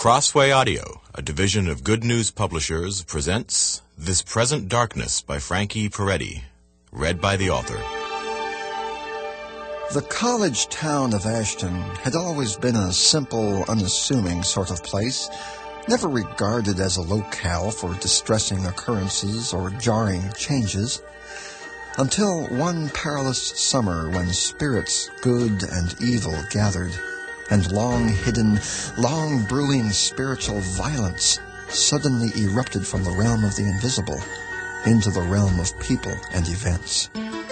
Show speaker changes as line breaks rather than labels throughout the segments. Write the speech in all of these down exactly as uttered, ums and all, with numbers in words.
Crossway Audio, a division of Good News Publishers, presents This Present Darkness by Frankie Peretti, read by the author.
The college town of Ashton had always been a simple, unassuming sort of place, never regarded as a locale for distressing occurrences or jarring changes, until one perilous summer when spirits good and evil gathered, and long-hidden, long-brewing spiritual violence suddenly erupted from the realm of the invisible into the realm of people and events.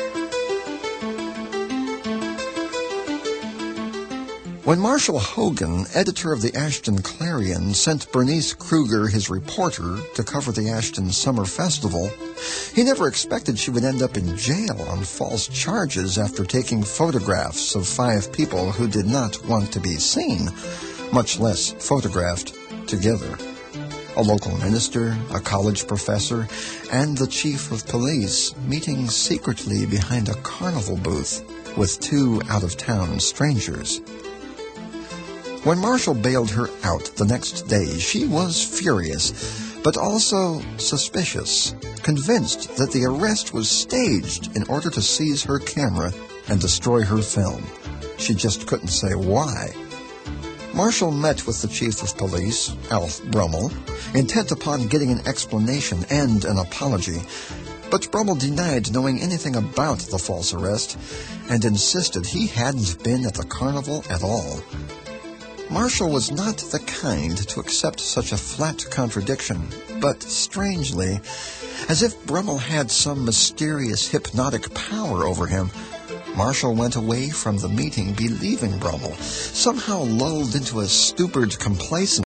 When Marshall Hogan, editor of the Ashton Clarion, sent Bernice Kruger, his reporter, to cover the Ashton Summer Festival, he never expected she would end up in jail on false charges after taking photographs of five people who did not want to be seen, much less photographed together. A local minister, a college professor, and the chief of police meeting secretly behind a carnival booth with two out-of-town strangers. When Marshall bailed her out the next day, she was furious, but also suspicious, convinced that the arrest was staged in order to seize her camera and destroy her film. She just couldn't say why. Marshall met with the chief of police, Alf Brummel, intent upon getting an explanation and an apology, but Brummel denied knowing anything about the false arrest and insisted he hadn't been at the carnival at all. Marshall was not the kind to accept such a flat contradiction, but strangely, as if Brummel had some mysterious hypnotic power over him, Marshall went away from the meeting believing Brummel, somehow lulled into a stupid complacency.